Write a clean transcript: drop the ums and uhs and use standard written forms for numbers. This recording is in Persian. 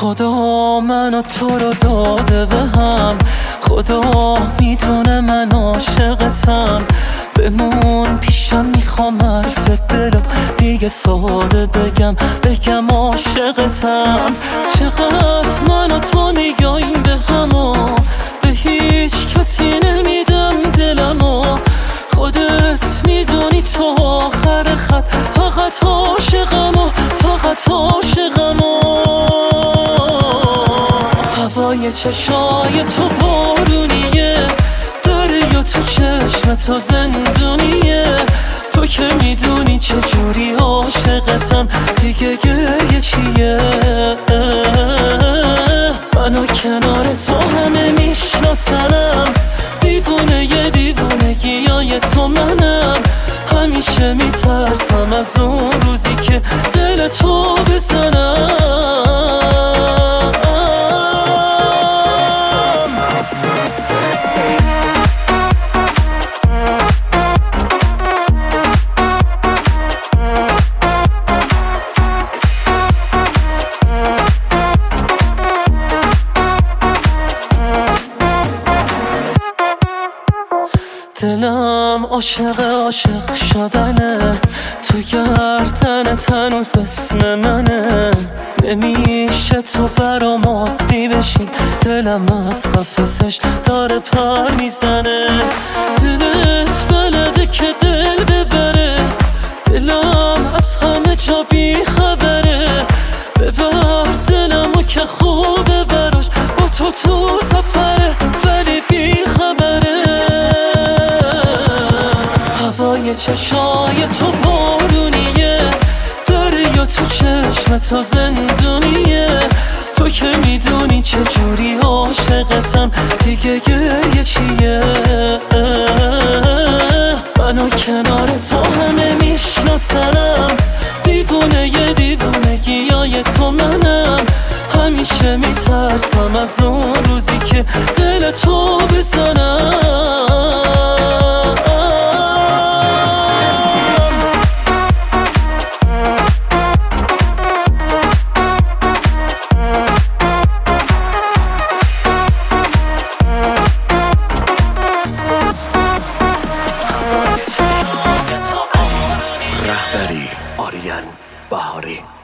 خدا منو تو رو داده به هم، خدا میدونه من عاشقتم. بمون پیشم، میخوام حرف دلم دیگه ساده بگم عاشقتم. چقدر من و تو میگاییم به همو، به هیچ کسی نمیدم دلمو. خودت میدونی تو آخر خط، فقط عاشقمو، فقط عاشقمو. هوای چشای تو بارونیه، دریا تو چشم تو زندونیه. تو که میدونی چجوری عاشقتم، دیگه گریه چیه؟ منو کنار تو همه میشناسنم، دیوونه دیوونگیای تو منم. همیشه میترسم از اون روزی که دل تو بزنم. دلم عاشق شدنه، تو گردنت هنوز اسم منه. نمیشه تو برام عادی بشی، دلم از قفسش داره پر میزنه. دلت بلده که دل ببره، دلم از همه جا بی خبره. ببر دلمو که خوبه براش، با تو سفره ولی بی خبره. هوای چشای تو بارونیه، دریا تو چشم تو زندونیه. تو که میدونی چجوری عاشقتم، دیگه گریه چیه؟ منو کنار تو همه میشناسنم، دیوونه دیوونگیای تو منم. همیشه میترسم از اون روزی که دل تو بزنم. رهبری آریان بهاری.